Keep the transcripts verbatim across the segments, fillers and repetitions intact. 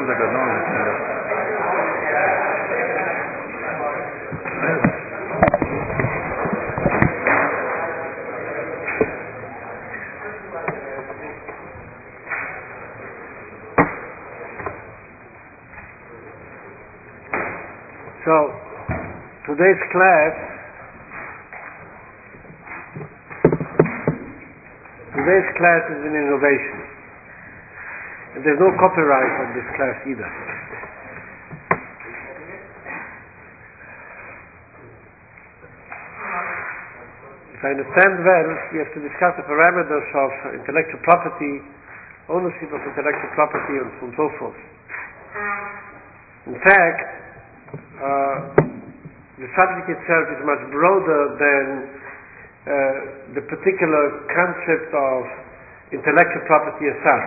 So, today's class, today's class is an innovation. And there's no copyright on this class either. If I understand well, we have to discuss the parameters of intellectual property, ownership of intellectual property, and so on and so forth. In fact, uh, the subject itself is much broader than uh, the particular concept of intellectual property as such.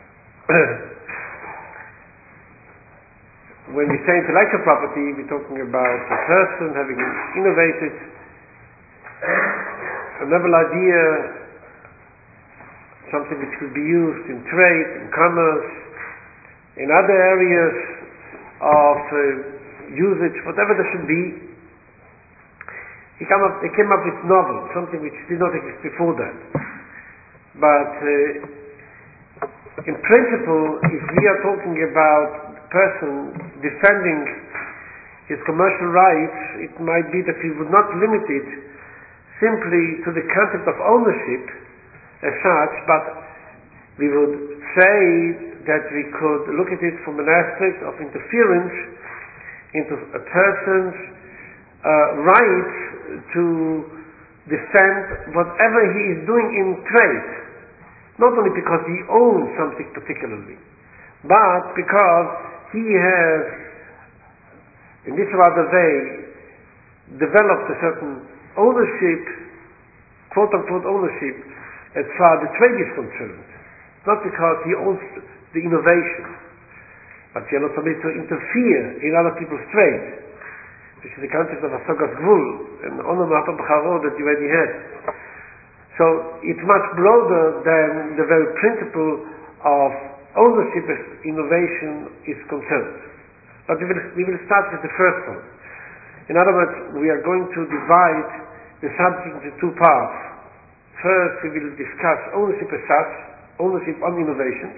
When we say intellectual property, we're talking about a person having innovated a novel idea, something which could be used in trade, in commerce, in other areas of uh, usage, whatever there should be. He came up, they came up with novel, something which did not exist before that. But uh, in principle, if we are talking about a person defending his commercial rights, it might be that we would not limit it simply to the concept of ownership as such, but we would say that we could look at it from an aspect of interference into a person's uh, right to defend whatever he is doing in trade, not only because he owns something particularly, but because he has, in this or other way, developed a certain ownership, quote-unquote ownership, as far as the trade is concerned. Not because he owns the innovation, but he allowed somebody to interfere in other people's trade, which is the concept of Asagas Gvul and Onomat B'charo that you already had. So it's much broader than the very principle of ownership as innovation is concerned. But we will, we will start with the first one. In other words, we are going to divide the subject into two parts. First, we will discuss ownership as such, ownership on innovations,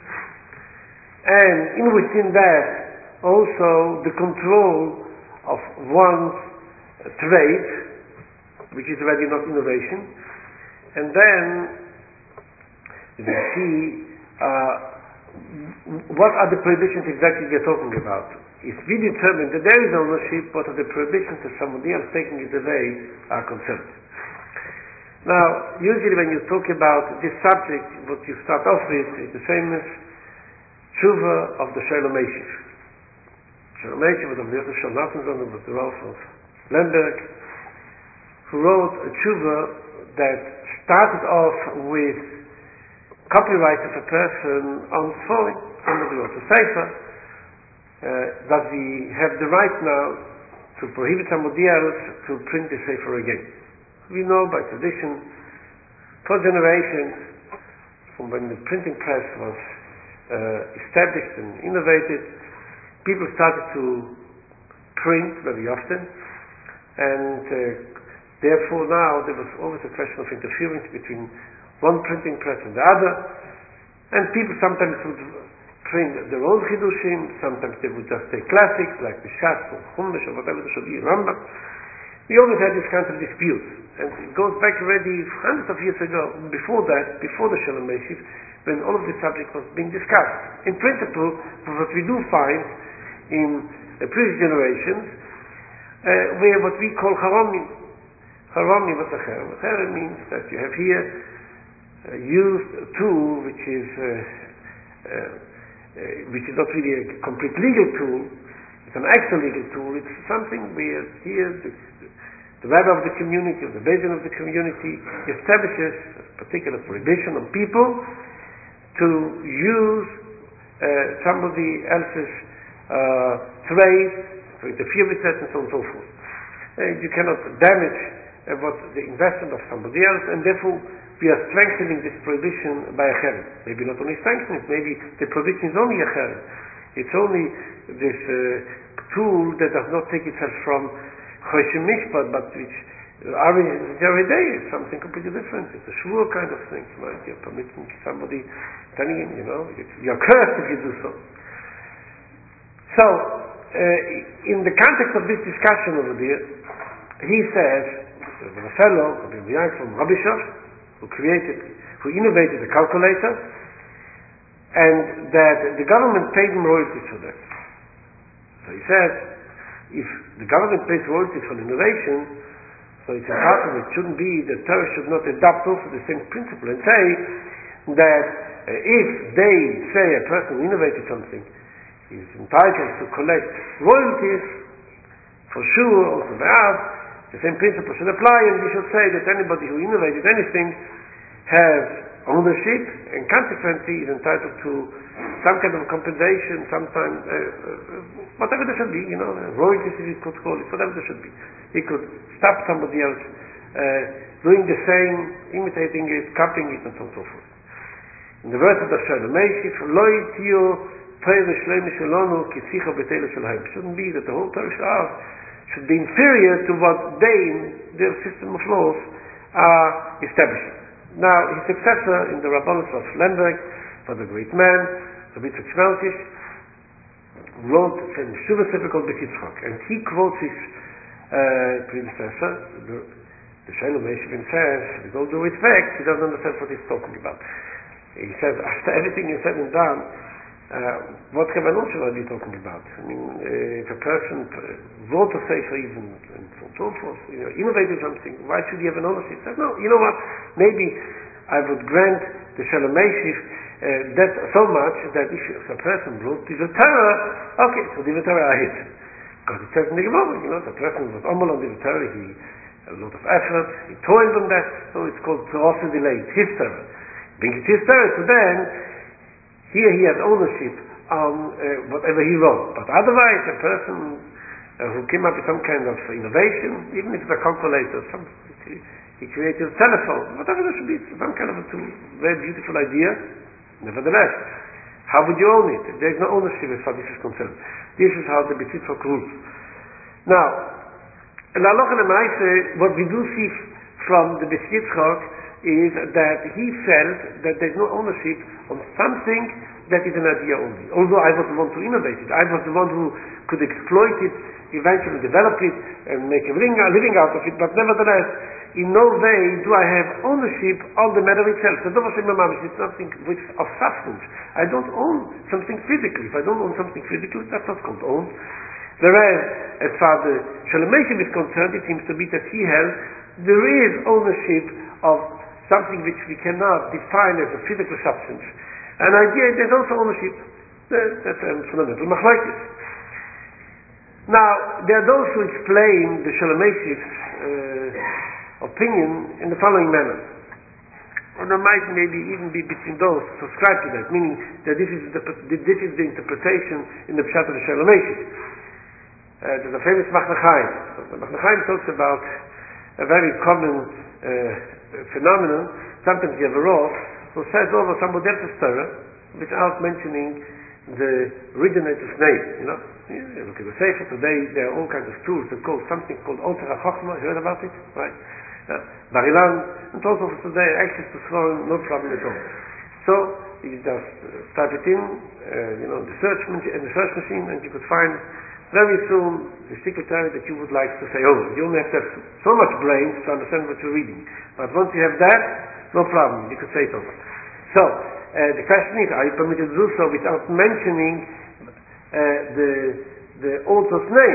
and in within that, also the control of one's trade, which is already not innovation, and then we will see uh, what are the prohibitions exactly we are talking about. If we determine that there is ownership, what are the prohibitions that somebody else taking it away are concerned. Now, usually when you talk about this subject, what you start off with is the famous tshuva of the Shalom Eshiv. Shalom Eshiv was of the Yosef Shal Nathanson, was the Rolf of Lemberg, who wrote a tshuva that started off with copyright of a person on Sforim. Somebody wrote a sefer. Uh, that we have the right now to prohibit somebody else to print the sefer again. We know by tradition, for generations, from when the printing press was uh, established and innovated, people started to print very often, and uh, therefore now there was always a question of interference between one printing press and the other, and people sometimes would print their own chidushim, sometimes they would just take classics like the Shatz or Chumash or whatever there should be, Rambam. We always had this kind of dispute, and it goes back already hundreds of years ago, before that, before the Shalom Eshiv, when all of this subject was being discussed. In principle, what we do find in uh, previous generations, uh, where what we call Haromim. Haromim, what's a Haromim? Haromim means that you have here uh, used a tool which is uh, uh, Uh, which is not really a complete legal tool, it's an actual legal tool, it's something where here the, the rabbi of the community, or the beis din of the community, establishes a particular prohibition on people to use uh, somebody else's uh, trade, to interfere with that, and so on and so forth. Uh, you cannot damage uh, what the investment of somebody else, and therefore we are strengthening this prohibition by a cherem. Maybe not only strengthening it, maybe the prohibition is only a cherem. It's only this uh, tool that does not take itself from Choshen Mishpat, but which originates every day is something completely different. It's a shvur kind of thing, right? You're permitting somebody, telling him, you know, it's, you're cursed if you do so. So, uh, in the context of this discussion over there, he says, there was a fellow, from Rabishov, who created, who innovated the calculator, and that the government paid him royalties for that. So he said, if the government pays royalties for innovation, so it's impossible, it shouldn't be that Torah should not adopt also the same principle and say that uh, if they say a person innovated something, is entitled to collect royalties, for sure, also by us, the same principle should apply, and we should say that anybody who innovated anything has ownership, and consequently is entitled to some kind of compensation, sometime, uh, uh, whatever there should be, you know, royalties if you could call it, whatever there should be. He could stop somebody else uh, doing the same, imitating it, copying it, and so on and so forth. In the verse of the Shalom, Loi Tio Torah Shleim Shalonu Kitzicha B'Teila Shalheim. Shouldn't be that the whole Torah Shal should be inferior to what they, in their system of laws, are establishing. Now, his successor in the Rabbanus of Lemberg, for the great man, Rabbi Yitzchak Schmelkish, wrote a famous Shuvah Sefer called Bet Yitzchak, and he quotes his uh, predecessor, the, the Shalom Yeshivim says, with all due respect, he doesn't understand what he's talking about. He says, after everything you said and done, uh, what Kavanot should I be talking about? I mean, uh, if a person wrote a sefer even, and so on and so forth, you know, innovated something, why should he have an ownership? He said, no, you know what, maybe I would grant the Shalom Yeshiv uh, that so much that if a person wrote Divrei Torah, okay, so Divrei Torah are his. Because it says in the Gemara, you know, the person was Omal on Divrei Torah, he had a lot of effort, he toiled on that, so it's called Torah delayed, his Torah. Being it his Torah, so then, here he has ownership on uh, whatever he wrote. But otherwise, a person uh, who came up with some kind of innovation, even if it's a calculator, some, he, he created a telephone, whatever there should be, some kind of a tool, very beautiful idea. Nevertheless, how would you own it? There is no ownership as far as this is concerned. This is how the Bet Yitzchak rules. Now, in Halacha L'Maaseh, what we do see from the Bet Yitzchak is that he felt that there is no ownership on something that is an idea only. Although I was the one to innovate it, I was the one who could exploit it, eventually develop it, and make a living, a living out of it, but nevertheless, in no way do I have ownership on the matter itself. So it's something which is of substance. I don't own something physically. If I don't own something physically, that's not called own. Whereas, as far as the Shalom Yeshiv is concerned, it seems to be that he held there is ownership of something which we cannot define as a physical substance. An idea, there's also ownership. That's a fundamental machlokes. Now, there are those who explain the Shalom Yeshiv's uh, opinion in the following manner. Or there might maybe even be between those who subscribe to that, meaning that this is the, this is the interpretation in the Pshat of the Shalom Yeshiv. Uh, there's a famous Machne Chaim. The Machne Chaim talks about a very common uh, phenomenon. Sometimes you have a Rav who says over somebody else's Torah without mentioning the originator's name. You know, you look at the Sefer today. There are all kinds of tools that call something called Oter HaChochma. You heard about it, right? Uh, Barilan and also for today access to throwing, no problem at all. So you just uh, type it in, uh, you know, the search machine, the search machine, and you could find very soon the secretary that you would like to say over. You only have to have so much brains to understand what you're reading. But once you have that, no problem, you could say it over. So, uh, the question is, are you permitted to do so without mentioning uh, the, the author's name?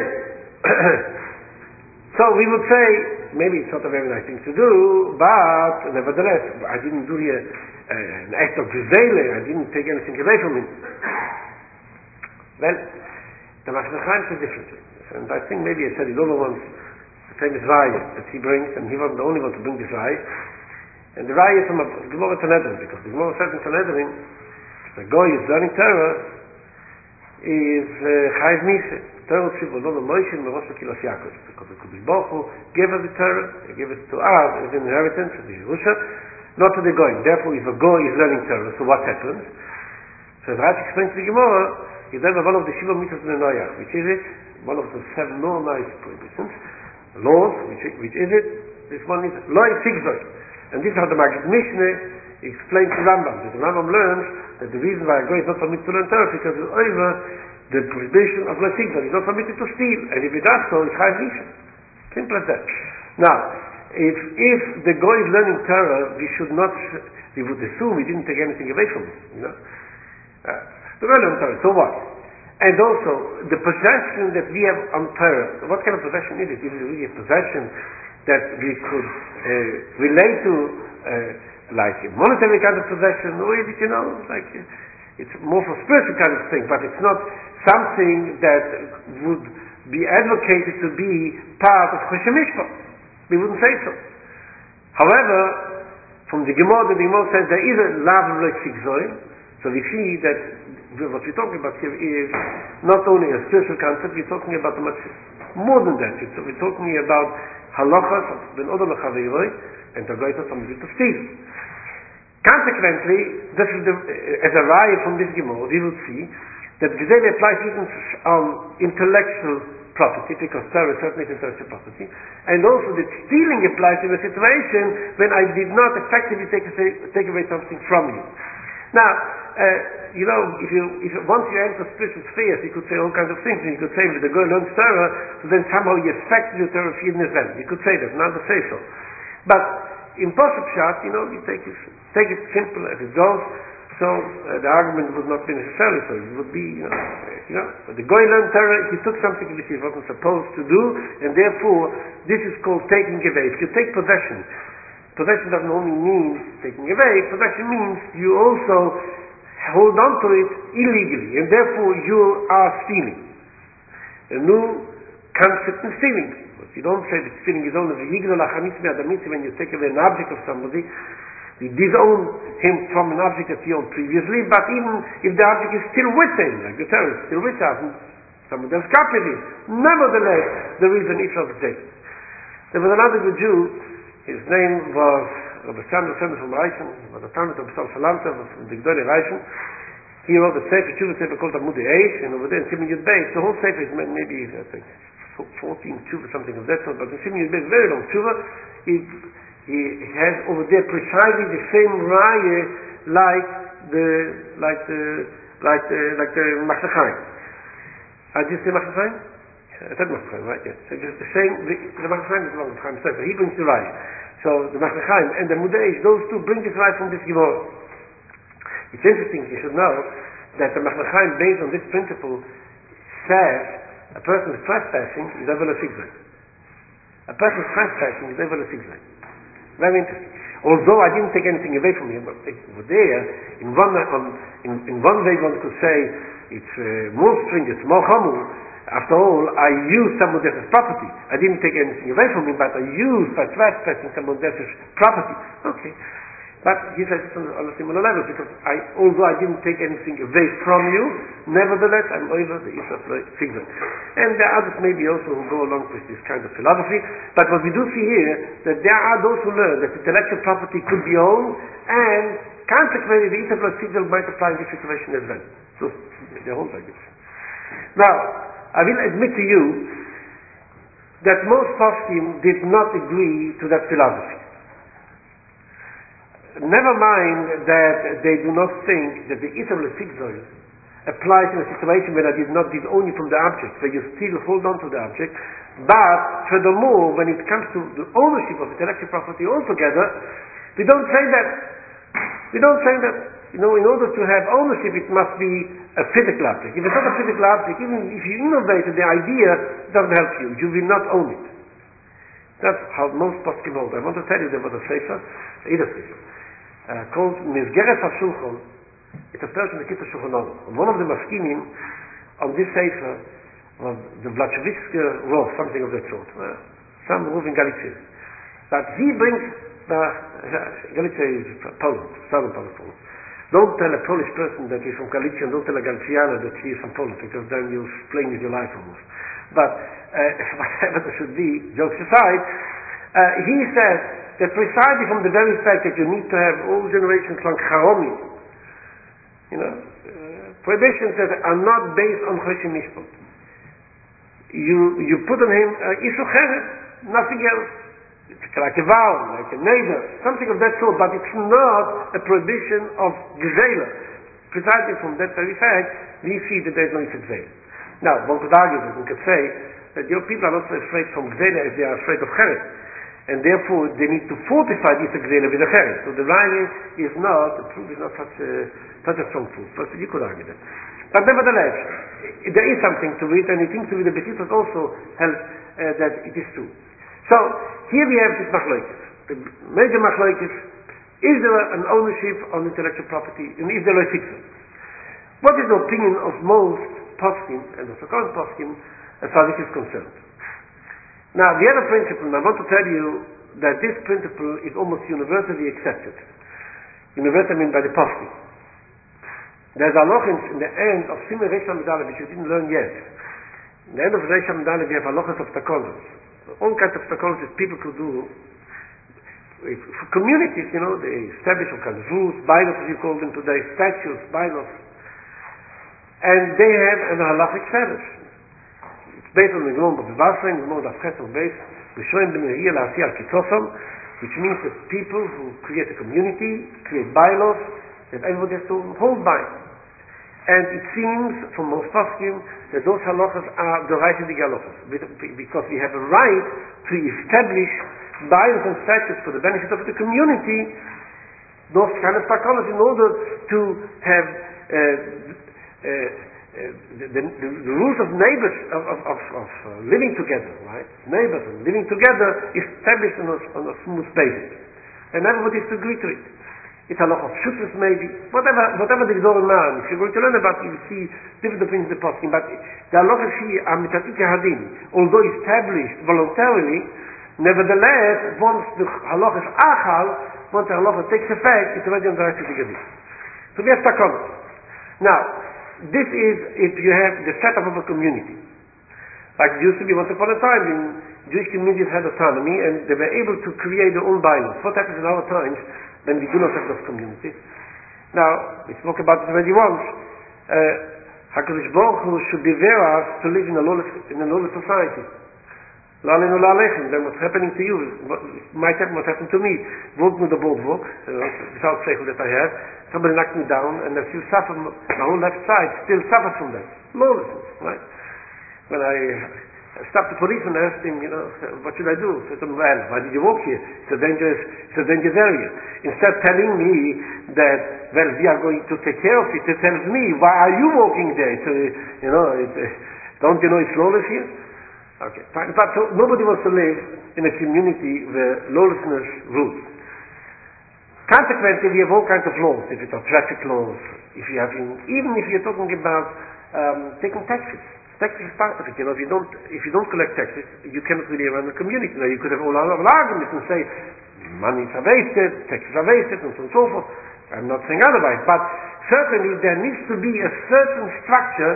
So we would say, maybe it's not a very nice thing to do, but nevertheless, I didn't do here uh, an act of grisele, I didn't take anything away from him. Well, the Machne Chaim says differently. And I think maybe I said it over once, the famous Raya that he brings, and he wasn't the only one to bring this Raya. And the Raya is from a Gemara Sanhedrin, because the Gemara says in Sanhedrin, the Goy is learning Torah, is Chayiv Misa. Torah Shivulon Moshe Merosh Kilas Yaakov. Because the Kodesh Baruch Hu gave us the Torah, he gave it to us as an inheritance, as a Yerusha, not to the Goy. Therefore, if a Goy is learning Torah, so what happens? So as Rashi explains to the Gemara, is over one of the Shiva mitzvahs in the Noach, which is it? One of the seven normalized prohibitions, laws, which, which is it? This one is Loi Sigzoi. And this is how the Maggid Mishneh explains to Rambam. That the Rambam learns that the reason why a guy is not permitted to learn Torah is because it's over the prohibition of Loi Sigzoi. He's not permitted to steal. And if he does so, it's Chayav Rishon. Simple as that. Now, if if the guy is learning Torah, we should not, we would assume we didn't take anything away from him. You know? Uh, the guy learned Torah, so what? And also, the possession that we have on Torah, what kind of possession is it? Is it really a possession that we could uh, relate to, uh, like a monetary kind of possession, or is it, you know, like uh, it's more for spiritual kind of thing, but it's not something that would be advocated to be part of Choshen Mishpat. We wouldn't say so. However, from the Gemara, the Gemara says there is a lav of Sigzoi, so we see that what we're talking about here is not only a spiritual concept, we're talking about much more than that. We're talking about halachas, ben odom lechaveiroi, and the goyta something to steal. Consequently, this is the, as a raya from this Gemara, we will see that Gezele applies even on intellectual property, because Torah is certainly intellectual property, and also that stealing applies in a situation when I did not effectively take, away, take away something from you. Now, uh, you know, if you, if you, once you enter spiritual spheres, you could say all kinds of things, and you could say that the girl learns Torah, so then somehow you affect the Torah of Yidden as well. You could say that, not to say so. But in Pasuk Pshat, you know, you take it, take it simple as it goes, so uh, the argument would not be necessary, so it would be, you know, you know, the guy learned Torah, he took something which he wasn't supposed to do, and therefore, this is called taking away. If you take possession, possession doesn't only mean taking away, possession means you also hold on to it illegally, and therefore you are stealing. A new concept in stealing. But you don't say that stealing is only the yigdal achamitz me'adamitz when you take away an object of somebody, you disown him from an object that he owned previously, but even if the object is still with him, like the terrorist, still with us, and someone else copied it, nevertheless, there is an issue of execution. There was another good Jew, his name was Rabbi Sandra Sender from Reichen, was a Talmud of B'Sal Salanta, was from the Gdolei Reichen. He wrote a sefer, Tshuva sefer called Amud Eish, and over there in Siman Yud Beis, the whole sefer is maybe, I think, fourteen Tshuva, something of that sort, but in Siman Yud Beis, very long Tshuva, he He has over there precisely the same raya like the like the like the like the Machzor Chaim. I just say Machzor Chaim? I said Machzor Chaim, right? Yes. So just the same. The, the Machzor Chaim is along with Chaim Sefer. He brings the raya. So the Machzor Chaim and the Mudei, those two bring this raya from this Gemara. It's interesting. You should know that the Machzor Chaim, based on this principle, says a person is trespassing is over a sigzai. A person is trespassing is over a sigzai. Very interesting. Although I didn't take anything away from him, but over there, in one, um, in, in one way one could say it's uh, more stringent, more humble. After all, I used someone else's property. I didn't take anything away from him, but I used by trespassing someone else's property. Okay. But he says it's on a similar level, because I, although I didn't take anything away from you, nevertheless I'm over the issue of figure. And there are others maybe also who go along with this kind of philosophy. But what we do see here, that there are those who learn that intellectual property could be owned, and consequently the issue of figure might apply in this situation as well. So they hold like this. Now, I will admit to you that most poskim did not agree to that philosophy. Never mind that they do not think that the Issur L'Sigzoi applies in a situation where I did not disown you from the object, where you still hold on to the object, but furthermore, when it comes to the ownership of intellectual property altogether, we don't say that. We don't say that. You know, in order to have ownership, it must be a physical object. If it's not a physical object, even if you innovated the idea, it doesn't help you. You will not own it. That's how most poskim hold. I want to tell you there was a sefer, either sefer, Uh, called Mizgeret HaShulchan. It's a person in the Kippur Shulchan Aruch. And one of the maskinim on this sefer was the Vlachevitske Rov, something of that sort. Uh, some Rov in Galicia. But he brings the uh, Galicia is Poland, southern part of Poland. Don't tell a Polish person that he's from Galicia, and don't tell a Galiciana that he is from Poland, because then you're playing with your life almost. But uh, whatever there should be, jokes aside, uh, he says that precisely from the very fact that you need to have all generations long charomi You know, uh, prohibitions that are not based on Choshen Mishpat. You you put on him uh, Isur Cheret, nothing else. It's like a vow, like a neder, something of that sort, but it's not a prohibition of Gezela. Precisely from that very fact, we see that there is no Gezela. Now, one could argue that we could say that your people are not so afraid from Gezela as they are afraid of Cheret. And therefore, they need to fortify this Gezela with a Cheret. So the raya is not, the proof is not such a, such a strong proof. But you could argue that. But nevertheless, there is something to it, and it seems to be the Bechittas also held uh, that it is true. So, here we have this machlokes. The major machlokes, is there an ownership on intellectual property, and is there a fixer? What is the opinion of most poskim, and of the current poskim, as far as this is concerned? Now, the other principle, and I want to tell you that this principle is almost universally accepted. Universally, I mean by the poskim. There's halachos in the end of Siman Reish Lamed, which you didn't learn yet. In the end of Reish Lamed, we have halachos of takonos. All kinds of takonos that people could do. If, for communities, you know, they establish all kinds of rules, bylaws as you call them today, statutes, bylaws. And they have an halachic status. It's based on the Gemara of the Vasra, the Gemara of Chesed based, Rishonim ben Yehiel Asiyar Kitzosom, which means that people who create a community, create bylaws, that everybody has to hold by. And it seems, from most poskim, that those halachas are the right of the halachas, because we have a right to establish bylaws and statutes for the benefit of the community, those kind of takonos, in order to have uh, uh, uh, the, the, the rules of neighbors, of, of, of, of uh, living together, right? Neighbors and living together established on a, on a smooth basis. And everybody is to agree to it. It's a lot of shutras maybe, whatever whatever the Gdor man. If you're going to learn about it, you will see different opinions of the poskim. But the halachas here are mitat hadin, although established voluntarily, nevertheless, once the halachas achal, once the halacha takes effect, it's already on the right to the gadin. So we have takonos. Now, this is if you have the setup of a community. Like it used to be once upon a time, in Jewish communities had autonomy and they were able to create their own bylaws. What happens in our times when we do not have those communities? Now, we spoke about it already once. HaKadosh Baruch Hu should beware us to live in a lawless, in a lawless society. Lalenu lalechem, then what's happening to you, what might happen, what happened to me. Walk with the boardwalk, without saying that I have. Somebody knocked me down, and I still suffer, my whole left side still suffers from that. Lawlessness, right? When I stopped the policeman and asked him, you know, what should I do? I said, well, why did you walk here? It's a dangerous, it's a dangerous area. Instead of telling me that, well, we are going to take care of it, it tells me, why are you walking there? It's a, you know, it, uh, don't you know it's lawless here? Okay, fine. But so nobody wants to live in a community where lawlessness rules. Consequently, we have all kinds of laws. If it's traffic laws, if you have, in, even if you're talking about um, taking taxes. Taxes is part of it. You know, if you don't, if you don't collect taxes, you cannot really run a community. Now, you could have all our arguments and say monies are wasted, taxes are wasted, and so on and so forth. I'm not saying otherwise, but certainly there needs to be a certain structure.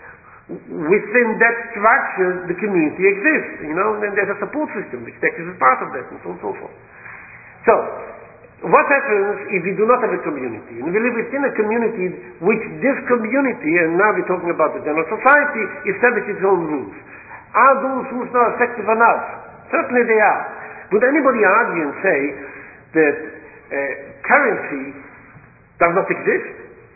Within that structure, the community exists. You know, and then there's a support system, which taxes is part of that, and so on and so forth. So, what happens if we do not have a community? And we live within a community which this community, and now we're talking about the general society, establishes its own rules. Are those rules not effective enough? Certainly they are. Would anybody argue and say that uh, currency does not exist?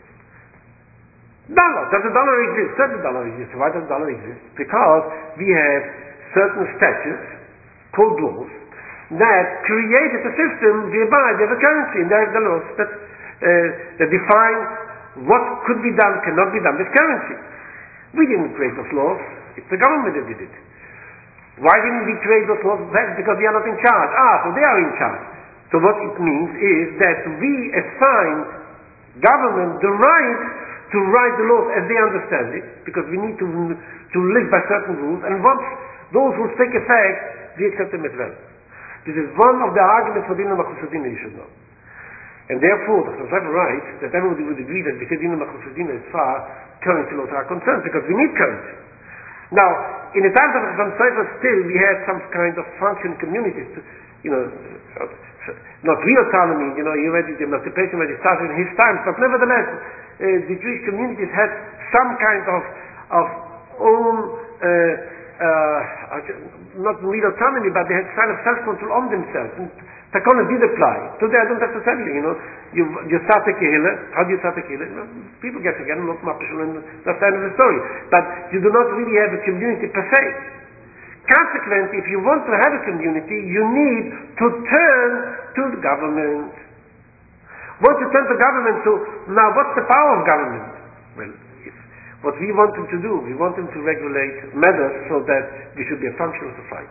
Dollar. Does the dollar exist? Certainly the dollar exists. Why does the dollar exist? Because we have certain statutes, called laws, that created a system whereby they have a currency, and they have the laws that, uh, that define what could be done, cannot be done with currency. We didn't create those laws, it's the government that did it. Why didn't we create those laws? That's because we are not in charge. Ah, so they are in charge. So what it means is that we assign government the right to write the laws as they understand it, because we need to, to live by certain rules, and once those rules take effect, we accept them as well. This is one of the arguments for Dinah Machusadina, you should know. And therefore, the Chazal writes that everybody would agree that because Dinah Machusadina is far currency laws are concerned, because we need currency. Now, in the times of Chazal Sofer, still we had some kind of functioning communities, to, you know, not real autonomy, you know, he already, the emancipation already started in his times, but nevertheless, the Jewish communities had some kind of of own, uh, uh, not real autonomy, but they had kind of self-control on themselves. And Takana did apply. Today I don't have to tell you, you know, you, you start a kehillah, how do you start a kehillah? You know, people get together, not mapishul, and that's the end of the story. But you do not really have a community per se. Consequently, if you want to have a community, you need to turn to the government. Once you turn to government, so now what's the power of government? Well, if, what we want them to do, we want them to regulate matters so that we should be a functional society.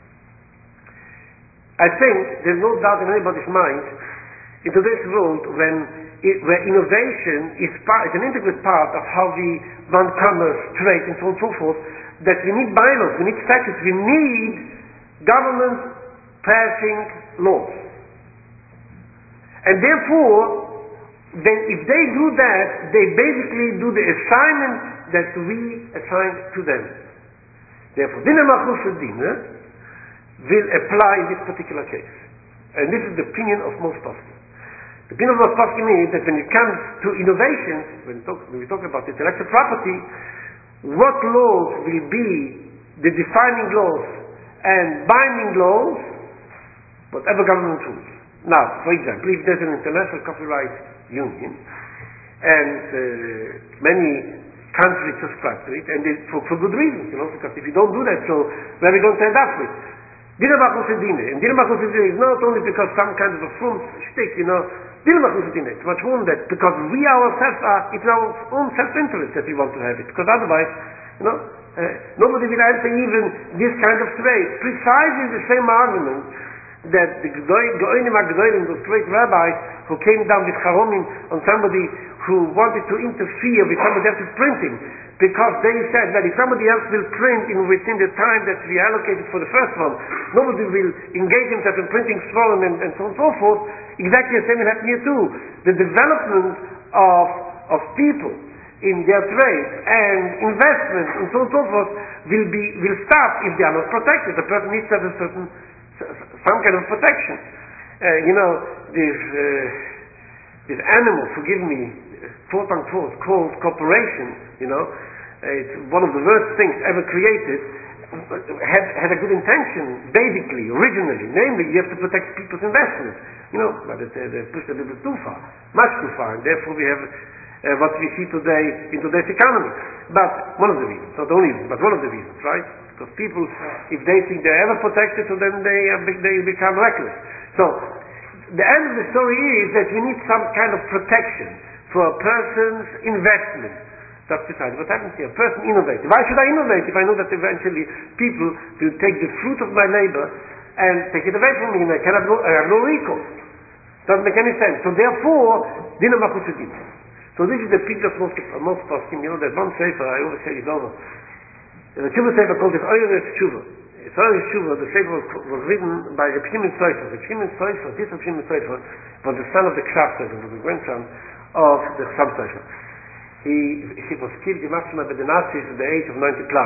I think there's no doubt in anybody's mind, in today's world, when it, where innovation is, part, is an integral part of how we run commerce, trade, and so on and so forth, that we need bylaws, we need statutes, we need government passing laws. And therefore, then if they do that, they basically do the assignment that we assign to them. Therefore, Dina Machus Dina will apply in this particular case. And this is the opinion of most poskim. The opinion of most poskim is that when it comes to innovations, when we talk, when we talk about intellectual property, what laws will be the defining laws and binding laws, whatever government rules. Now, for example, if there's an international copyright union, and uh, many countries subscribe to it, and they, for, for good reasons, you know, because if you don't do that, so where are we going to end up with? Dina Machusedine. And Dina Machusedine is not only because some kind of a front stick, you know, Dina Machusedine. It's much more than that, because we ourselves are, it's our own self-interest that we want to have it, because otherwise, you know, uh, nobody will answer even this kind of trade. Precisely the same argument that the Goinim HaGedolim, those great rabbis who came down with Charomim on somebody who wanted to interfere with somebody else's printing, because they said that if somebody else will print in within the time that we allocated for the first one, nobody will engage himself in printing Svarim and, and so on and so forth. Exactly the same will happen here too. The development of of people in their trade and investment and so on and so forth will be will stop if they are not protected. The person needs to have a certain some kind of protection. Uh, you know, these uh, these animals, forgive me, quote unquote, called corporation, you know, uh, it's one of the worst things ever created, had, had a good intention, basically, originally, namely, you have to protect people's investments, you know, but it, uh, they pushed a little bit too far, much too far, and therefore we have uh, what we see today in today's economy. But one of the reasons, not the only reason, but one of the reasons, right? Because people, if they think they're ever protected, so then they, uh, they become reckless. So, the end of the story is that we need some kind of protection for a person's investment. That's precisely what happens here. A person innovates. Why should I innovate if I know that eventually people will take the fruit of my labor and take it away from me and I cannot go, I have no recourse. Doesn't make any sense. So therefore, Dina Machusedin. So this is the picture of most, uh, most poskim. You know, that one sefer, I always say it over. There's a Tshuva sefer called the Eures Tshuva. The Eures Tshuva, the sefer was, was written by Reb Shimon Sofer. Reb Shimon Sofer, this Reb Shimon Sofer, was the son of the Kshav Sofer, was the grandson of the Chassam Sofer. He, he was killed in Maxima by the Nazis at the age of ninety plus.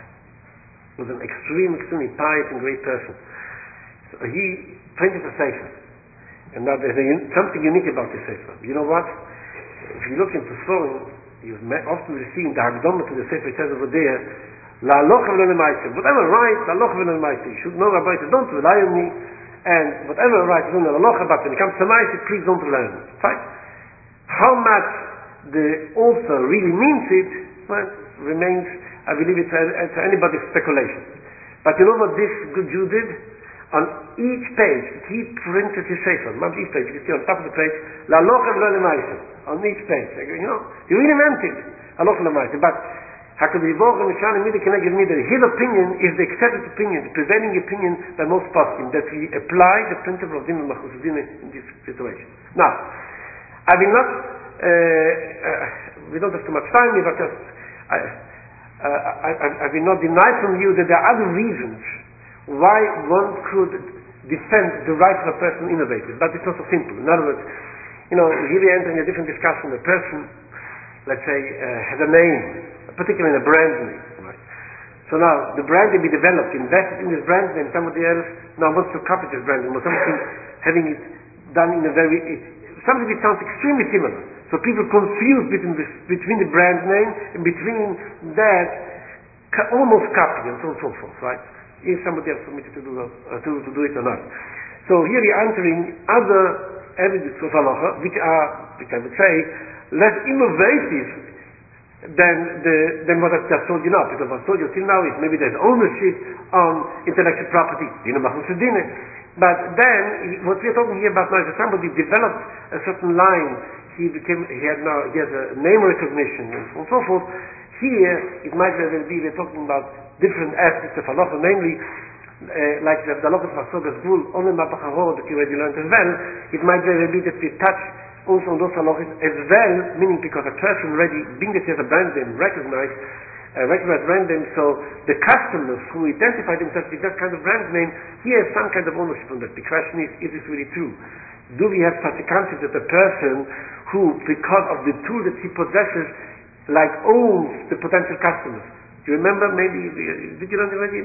He was an extreme, extremely pious and great person. So he printed a sefer. And now there's a, something unique about this sefer. You know what? If you look into Sforim, you often will see in the Hagdama to the sefer, it says over there, La alocha v'lo lemaisa. Whatever right, la alocha v'lo lemaisa. You should know about it, don't rely on me. And whatever right, you don't know la alocha, but when it comes to maisa, please don't rely on me. Fine. How much the author really means it, well, remains, I believe it's to anybody's speculation. But you know what this good Jew did? On each page, he printed his sefer. On each page, you can see on top of the page, La alocha v'lo lemaisa. On each page. You know, he really meant it. Alocha lemaisa. But HaKadosh Baruch Hu Mishana Mida can give me that his opinion is the accepted opinion, the prevailing opinion by most poskim, that we apply the principle of Din al-Machusedin in this situation. Now, I will not, uh, uh, we don't have too much time here, but just, I, uh, I, I, I will not deny from you that there are other reasons why one could defend the right of a person innovative, but it's not so simple. In other words, you know, here we enter in a different discussion. A person, let's say, uh, has a name, particularly in a brand name. Right? So now, the brand will be developed, invested in this brand name, somebody else now wants to copy this brand name, or something having it done in a very, something which sounds extremely similar. So people confuse between the, between the brand name and between that ca- almost copy and so on and so forth, right? If somebody has permitted to do, uh, to, to do it or not. So here we're entering other evidence of halacha, which are, which I would say, less innovative than the than what I've just told you now. Because what I've told you till now is maybe there's ownership on intellectual property, dina machus dina. But then what we're talking here about now is that somebody developed a certain line. He became he had now he has a name recognition and so on and so forth. Here it might well be we're talking about different aspects of halacha, namely uh, like the halacha of Hasogas Gvul, only Mapacharo that you already learned as well. It might well be that we touch also on those halachas as well, meaning because a person already, being that he has a brand name, recognized, uh, recognized brand name, so the customers who identify themselves with that kind of brand name, he has some kind of ownership on that. The question is, is this really true? Do we have such a concept that the person who, because of the tool that he possesses, like owns the potential customers? Do you remember, maybe, did you learn already?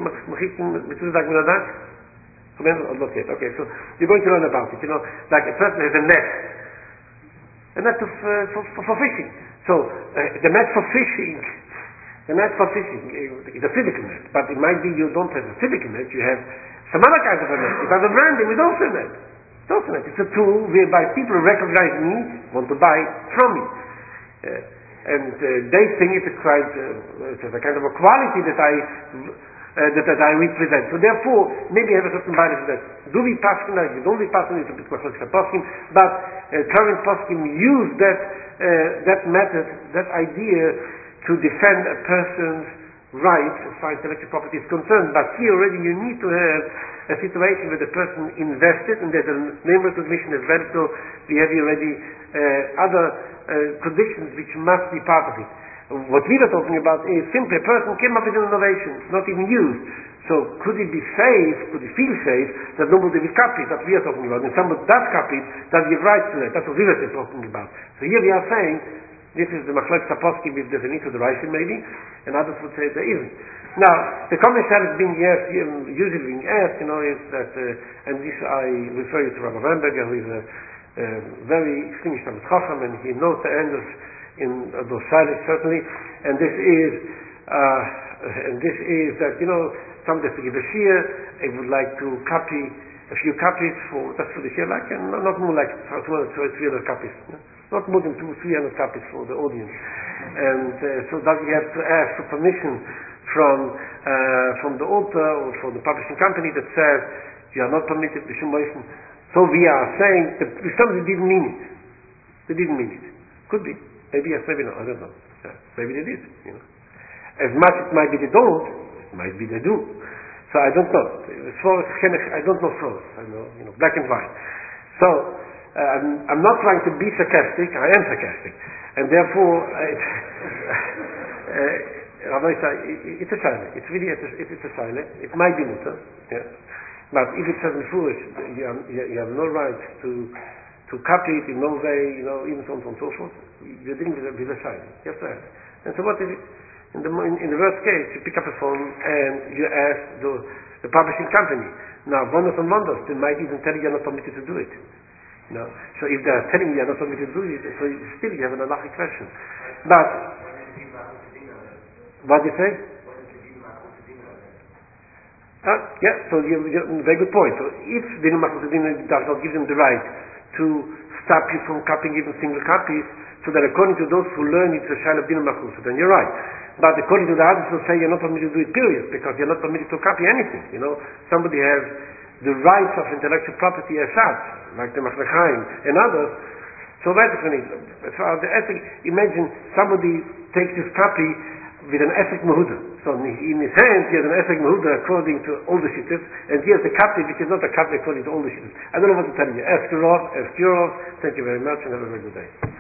Not yet. Okay, so you're going to learn about it. You know, like a person has a net. A net of, uh, for, for, for fishing. So, uh, the net for fishing, the net for fishing is a physical net. But it might be you don't have a physical net, you have some other kind of a net. It has a brand name, it's also a net. It's also a net. It's a tool whereby people recognize me, want to buy from me. Uh, and uh, they think it's a quite, uh, it's a kind of a quality that I uh, that, that I represent. So therefore, maybe I have a certain bias that do we paskin, like we don't we paskin, it's a bit more like a paskin, but uh, current paskin use that uh, that method, that idea to defend a person's rights as far as intellectual property is concerned. But here already you need to have a situation where the person invested and there's a name recognition as well, so we have here already uh, other uh, conditions which must be part of it. What we were talking about is simply a person came up with an innovation, not even used. So could he be safe, could he feel safe that nobody will copy it? That's what we are talking about. If somebody does copy it, does give rights to that. That's what we were talking about. So here we are saying, this is the Machlek Saposkim, if there's a need to the Raishim maybe, and others would say there isn't. Now, the commentary is being asked, usually being asked, you know, is that, uh, and this I refer you to Rabbi Weinberger, who is a, a very distinguished Talmid Chacham, and he knows the answers in uh, those silence certainly, and this is, uh, and this is that, you know, somebody has to give a shir, I would like to copy a few copies for, that's for the shir, like, and not more like two hundred, three hundred copies. You know? Not more than two, three hundred copies for the audience. And uh, so does he have to ask for permission from uh, from the author or from the publishing company that says you are not permitted to motion? So we are saying that somebody didn't mean it. They didn't mean it. Could be. Maybe yes, maybe no. I don't know. Yeah. Maybe they did. You know. As much it might be they don't, it might be they do. So I don't know. As far as I don't know for us. I know, you know, black and white. So Uh, I'm, I'm not trying to be sarcastic, I am sarcastic. And therefore, uh, it's, uh, Rabbi Isai, it's a shayla. It's really, it's a, it's a shayla. It might be mutter, yeah. But if it says in foolish, you, you have no right to to copy it in no way, you know, even so on and so forth. You're dealing with a, with a shayla. You have to ask. And so what is it? In the, in, in the worst case, you pick up a phone and you ask the, the publishing company. Now, wonders and wonders, they might even tell you you're not permitted to do it. No. So if they're telling you not something to do it, so still you have an halachic question. But what do you say? Uh, yeah, so you, you, very good point. So if the Machlokas does not give them the right to stop you from copying even single copies, so that according to those who learn it's a shayla of Din Machlokas, then you're right. But according to the others who say you're not permitted to do it, period, because you're not permitted to copy anything. You know, somebody has the rights of intellectual property as such, like the Machlek Chaim and others. So that's as far as the ethic, imagine somebody takes this copy with an Esek Mehuda. So in his hand he has an Esek Mehuda according to all the shittas, and he has a copy which is not a copy according to all the shittas. I don't know what to tell you. Ask Rav, ask Yorov. Thank you very much and have a very good day.